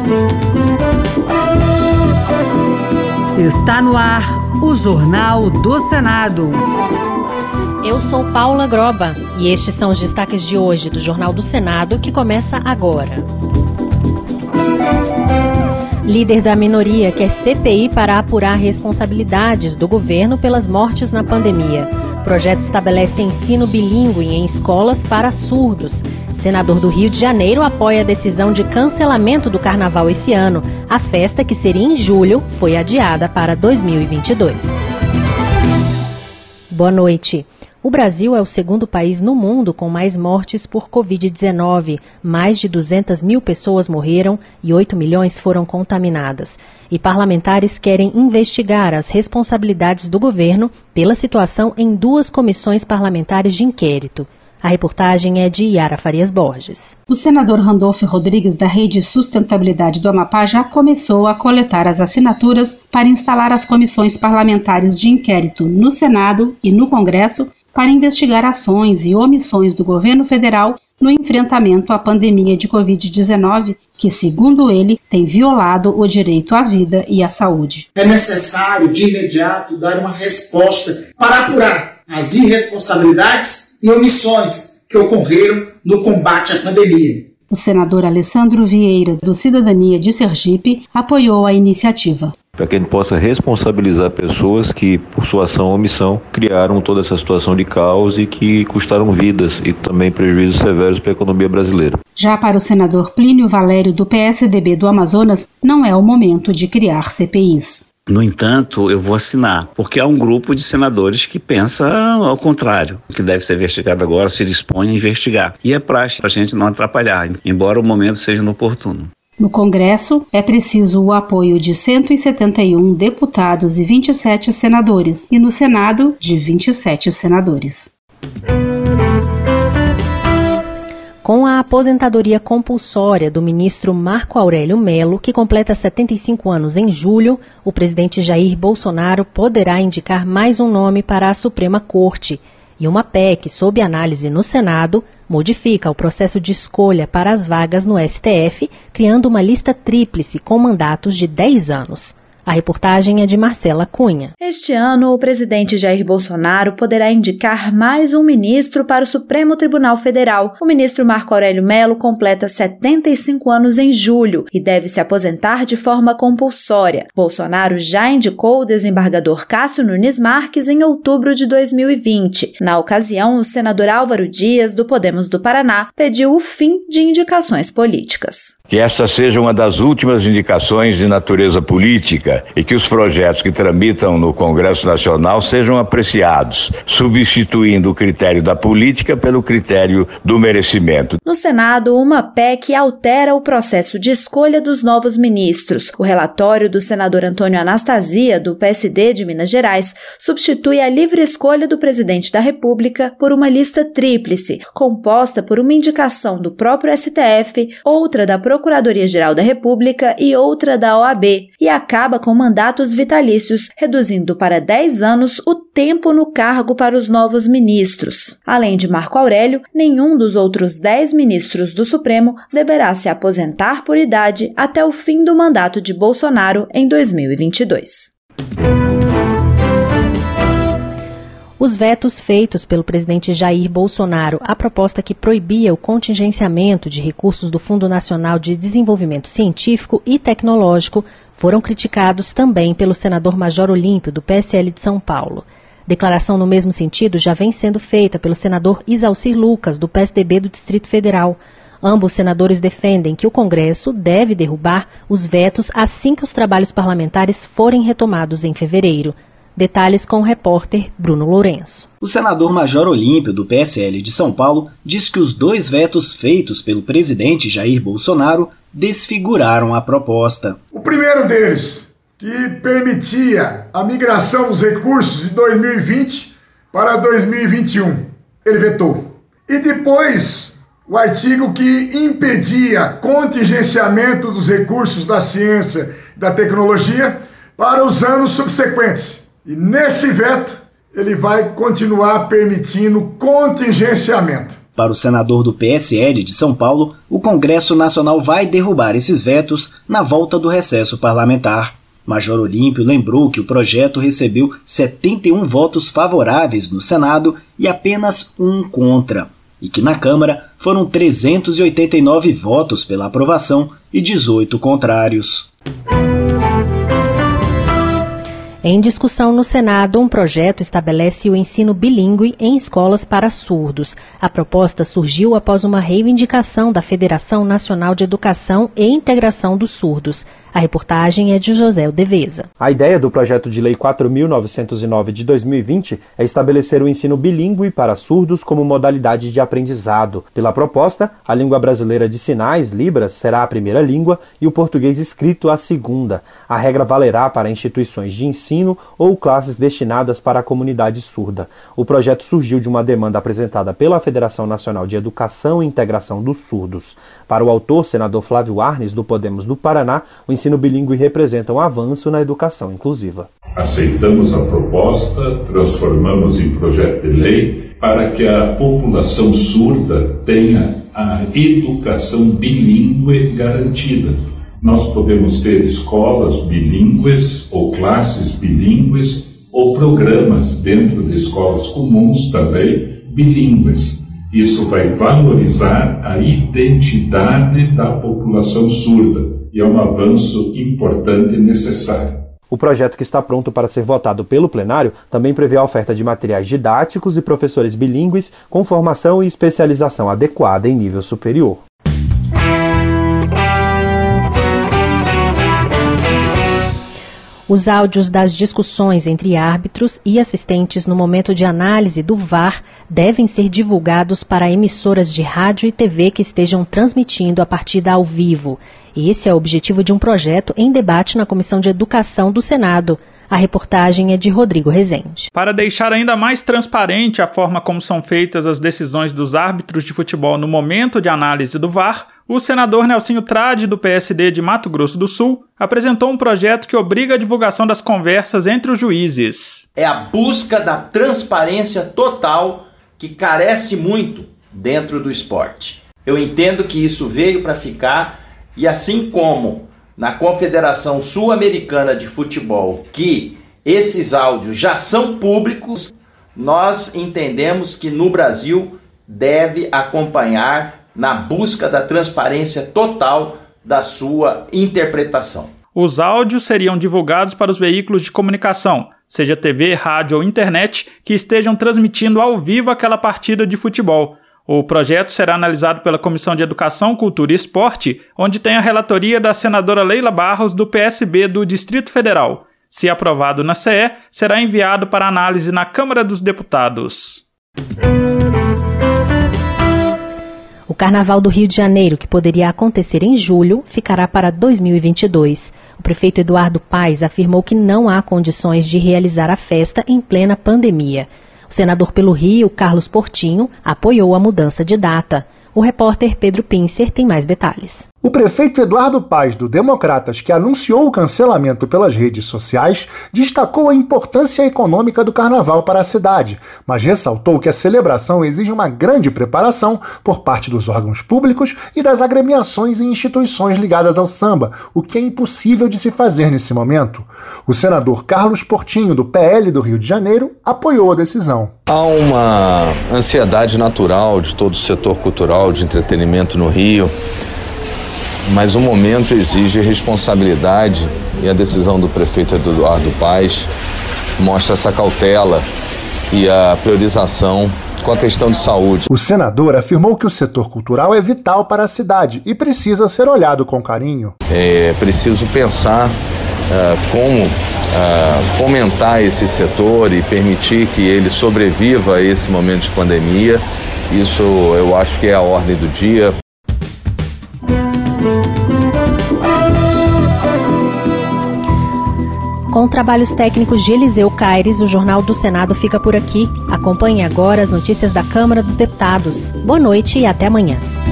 Está no ar o Jornal do Senado. Eu sou Paula Groba e estes são os destaques de hoje do Jornal do Senado, que começa agora. Líder da minoria quer CPI para apurar responsabilidades do governo pelas mortes na pandemia. Projeto estabelece ensino bilíngue em escolas para surdos. Senador do Rio de Janeiro apoia a decisão de cancelamento do carnaval esse ano. A festa, que seria em julho, foi adiada para 2022. Boa noite. O Brasil é o segundo país no mundo com mais mortes por Covid-19. Mais de 200 mil pessoas morreram e 8 milhões foram contaminadas. E parlamentares querem investigar as responsabilidades do governo pela situação em 2 comissões parlamentares de inquérito. A reportagem é de Yara Farias Borges. O senador Randolfo Rodrigues, da Rede Sustentabilidade do Amapá, já começou a coletar as assinaturas para instalar as comissões parlamentares de inquérito no Senado e no Congresso para investigar ações e omissões do governo federal no enfrentamento à pandemia de Covid-19, que, segundo ele, tem violado o direito à vida e à saúde. É necessário, de imediato, dar uma resposta para apurar as irresponsabilidades e omissões que ocorreram no combate à pandemia. O senador Alessandro Vieira, do Cidadania de Sergipe, apoiou a iniciativa. Para que a gente possa responsabilizar pessoas que, por sua ação ou omissão, criaram toda essa situação de caos e que custaram vidas e também prejuízos severos para a economia brasileira. Já para o senador Plínio Valério, do PSDB do Amazonas, não é o momento de criar CPIs. No entanto, eu vou assinar, porque há um grupo de senadores que pensa ao contrário. O que deve ser investigado agora se dispõe a investigar. E é prático para a gente não atrapalhar, embora o momento seja inoportuno. No Congresso, é preciso o apoio de 171 deputados e 27 senadores, e no Senado, de 27 senadores. Com a aposentadoria compulsória do ministro Marco Aurélio Mello, que completa 75 anos em julho, o presidente Jair Bolsonaro poderá indicar mais um nome para a Suprema Corte. E uma PEC, sob análise no Senado, modifica o processo de escolha para as vagas no STF, criando uma lista tríplice com mandatos de 10 anos. A reportagem é de Marcela Cunha. Este ano, o presidente Jair Bolsonaro poderá indicar mais um ministro para o Supremo Tribunal Federal. O ministro Marco Aurélio Mello completa 75 anos em julho e deve se aposentar de forma compulsória. Bolsonaro já indicou o desembargador Cássio Nunes Marques em outubro de 2020. Na ocasião, o senador Álvaro Dias, do Podemos do Paraná, pediu o fim de indicações políticas. Que esta seja uma das últimas indicações de natureza política e que os projetos que tramitam no Congresso Nacional sejam apreciados, substituindo o critério da política pelo critério do merecimento. No Senado, uma PEC altera o processo de escolha dos novos ministros. O relatório do senador Antônio Anastasia, do PSD de Minas Gerais, substitui a livre escolha do presidente da República por uma lista tríplice, composta por uma indicação do próprio STF, outra da Procuradoria-Geral da República e outra da OAB, e acaba com mandatos vitalícios, reduzindo para 10 anos o tempo no cargo para os novos ministros. Além de Marco Aurélio, nenhum dos outros 10 ministros do Supremo deverá se aposentar por idade até o fim do mandato de Bolsonaro em 2022. Os vetos feitos pelo presidente Jair Bolsonaro à proposta que proibia o contingenciamento de recursos do Fundo Nacional de Desenvolvimento Científico e Tecnológico foram criticados também pelo senador Major Olímpio, do PSL de São Paulo. Declaração no mesmo sentido já vem sendo feita pelo senador Isalcir Lucas, do PSDB do Distrito Federal. Ambos senadores defendem que o Congresso deve derrubar os vetos assim que os trabalhos parlamentares forem retomados em fevereiro. Detalhes com o repórter Bruno Lourenço. O senador Major Olímpio, do PSL de São Paulo, diz que os 2 vetos feitos pelo presidente Jair Bolsonaro desfiguraram a proposta. O primeiro deles, que permitia a migração dos recursos de 2020 para 2021, ele vetou. E depois, o artigo que impedia contingenciamento dos recursos da ciência e da tecnologia para os anos subsequentes. E nesse veto, ele vai continuar permitindo contingenciamento. Para o senador do PSL de São Paulo, o Congresso Nacional vai derrubar esses vetos na volta do recesso parlamentar. Major Olímpio lembrou que o projeto recebeu 71 votos favoráveis no Senado e apenas 1 contra, e que na Câmara foram 389 votos pela aprovação e 18 contrários. Em discussão no Senado, um projeto estabelece o ensino bilíngue em escolas para surdos. A proposta surgiu após uma reivindicação da Federação Nacional de Educação e Integração dos Surdos. A reportagem é de José Deveza. A ideia do projeto de lei 4.909 de 2020 é estabelecer o ensino bilíngue para surdos como modalidade de aprendizado. Pela proposta, a língua brasileira de sinais, Libras, será a primeira língua e o português escrito a segunda. A regra valerá para instituições de ensino ou classes destinadas para a comunidade surda. O projeto surgiu de uma demanda apresentada pela Federação Nacional de Educação e Integração dos Surdos. Para o autor, senador Flávio Arnes, do Podemos do Paraná, o ensino bilíngue representa um avanço na educação inclusiva. Aceitamos a proposta, transformamos em projeto de lei para que a população surda tenha a educação bilíngue garantida. Nós podemos ter escolas bilíngues ou classes bilíngues ou programas dentro de escolas comuns também bilíngues. Isso vai valorizar a identidade da população surda e é um avanço importante e necessário. O projeto, que está pronto para ser votado pelo plenário, também prevê a oferta de materiais didáticos e professores bilíngues com formação e especialização adequada em nível superior. Os áudios das discussões entre árbitros e assistentes no momento de análise do VAR devem ser divulgados para emissoras de rádio e TV que estejam transmitindo a partida ao vivo. Esse é o objetivo de um projeto em debate na Comissão de Educação do Senado. A reportagem é de Rodrigo Rezende. Para deixar ainda mais transparente a forma como são feitas as decisões dos árbitros de futebol no momento de análise do VAR, o senador Nelsinho Trade, do PSD de Mato Grosso do Sul, apresentou um projeto que obriga a divulgação das conversas entre os juízes. É a busca da transparência total que carece muito dentro do esporte. Eu entendo que isso veio para ficar e assim como na Confederação Sul-Americana de Futebol, que esses áudios já são públicos, nós entendemos que no Brasil deve acompanhar na busca da transparência total da sua interpretação. Os áudios seriam divulgados para os veículos de comunicação, seja TV, rádio ou internet, que estejam transmitindo ao vivo aquela partida de futebol. O projeto será analisado pela Comissão de Educação, Cultura e Esporte, onde tem a relatoria da senadora Leila Barros, do PSB do Distrito Federal. Se aprovado na CE, será enviado para análise na Câmara dos Deputados. O Carnaval do Rio de Janeiro, que poderia acontecer em julho, ficará para 2022. O prefeito Eduardo Paes afirmou que não há condições de realizar a festa em plena pandemia. O senador pelo Rio, Carlos Portinho, apoiou a mudança de data. O repórter Pedro Pincer tem mais detalhes. O prefeito Eduardo Paes, do Democratas, que anunciou o cancelamento pelas redes sociais, destacou a importância econômica do carnaval para a cidade, mas ressaltou que a celebração exige uma grande preparação por parte dos órgãos públicos e das agremiações e instituições ligadas ao samba, o que é impossível de se fazer nesse momento. O senador Carlos Portinho, do PL do Rio de Janeiro, apoiou a decisão. Há uma ansiedade natural de todo o setor cultural, de entretenimento no Rio, mas o momento exige responsabilidade e a decisão do prefeito Eduardo Paes mostra essa cautela e a priorização com a questão de saúde. O senador afirmou que o setor cultural é vital para a cidade e precisa ser olhado com carinho. É preciso pensar como fomentar esse setor e permitir que ele sobreviva a esse momento de pandemia. Isso eu acho que é a ordem do dia. Com trabalhos técnicos de Eliseu Caires, o Jornal do Senado fica por aqui. Acompanhe agora as notícias da Câmara dos Deputados. Boa noite e até amanhã.